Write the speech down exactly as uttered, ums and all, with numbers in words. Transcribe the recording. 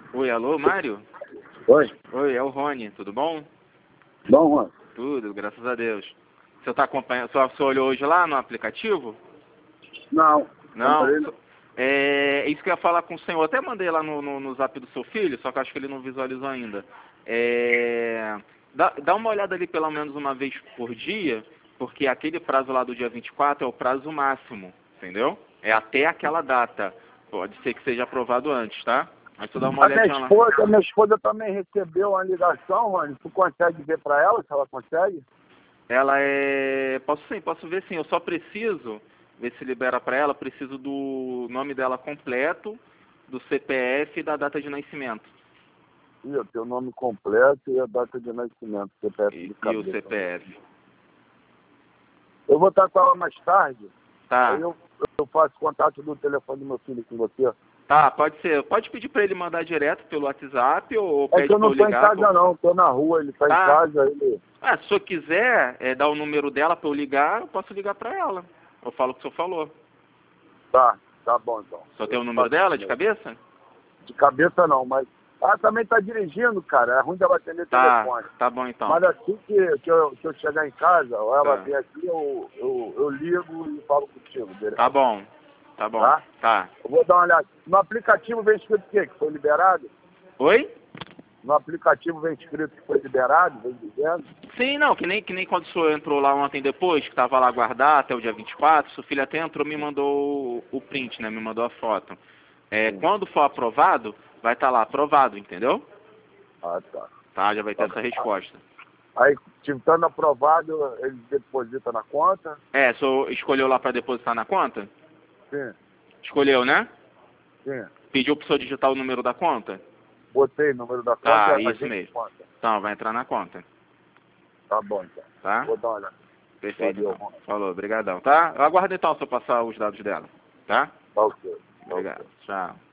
Oi, alô, Mário? Oi. Oi, é o Rony, tudo bom? Bom, Rony. Tudo, graças a Deus. Você tá acompanhando, só você olhou hoje lá no aplicativo? Não. Não? Não. É, é isso que eu ia falar com o senhor. Eu até mandei lá no, no, no zap do seu filho, só que eu acho que ele não visualizou ainda. É, dá, dá uma olhada ali pelo menos uma vez por dia, porque aquele prazo lá do dia vinte e quatro é o prazo máximo, entendeu? É até aquela data. Pode ser que seja aprovado antes, tá? Mas tu dá uma A minha olhadinha lá. esposa, a minha esposa também recebeu uma ligação, Rony. Tu consegue ver para ela, se ela consegue? Ela é... Posso sim, posso ver sim. Eu só preciso ver se libera para ela. Preciso do nome dela completo, do C P F e da data de nascimento. Ih, eu tenho o nome completo e a data de nascimento, C P F E, de e o cabeça. C P F. Eu vou estar com ela mais tarde. Tá. Aí eu, eu faço contato do telefone do meu filho com você. Tá, pode ser. Pode pedir para ele mandar direto pelo WhatsApp ou, ou É pede que eu para eu não estou em ligar. casa eu- não, estou na rua, ele está em Tá. casa, ele... Ah, se o senhor quiser é, dar o número dela para eu ligar, eu posso ligar para ela. Eu falo o que o senhor falou. Tá, tá bom então. Só tem o Eu número faço dela de isso. cabeça? De cabeça não, mas... Ah, também está dirigindo, cara. É ruim dela atender Tá, telefone. tá bom então. Mas assim que, que, eu, que eu chegar em casa, ou ela Tá. vem aqui, eu, eu, eu ligo e falo contigo, beleza? Tá bom, tá bom. Tá? Tá. Eu vou dar uma olhada. No aplicativo vem escrito o quê? Que foi liberado? Oi? No aplicativo vem escrito que foi liberado, vem dizendo? Sim, não, que nem, que nem quando o senhor entrou lá ontem depois, que estava lá guardado até o dia vinte e quatro, seu filho até entrou e me mandou o, o print, né? Me mandou a foto. É, Sim. quando for aprovado, vai estar lá aprovado, entendeu? Ah, tá. Tá, já vai ter Tá essa bom. resposta. Aí, estando aprovado, eles depositam na conta? É, o senhor escolheu lá para depositar na conta? Sim, Escolheu, né? sim. Pediu para o senhor digitar o número da conta? Botei o número da conta Tá, e a isso gente mesmo. conta. Então, vai entrar na conta, Tá bom, então. tá? Vou dar uma olhada. Perfeito, Valeu, então. Rony. Falou, obrigadão, tá? Eu aguardo então se eu passar os dados dela, tá? Tá ok. Tá ok. Obrigado, tchau.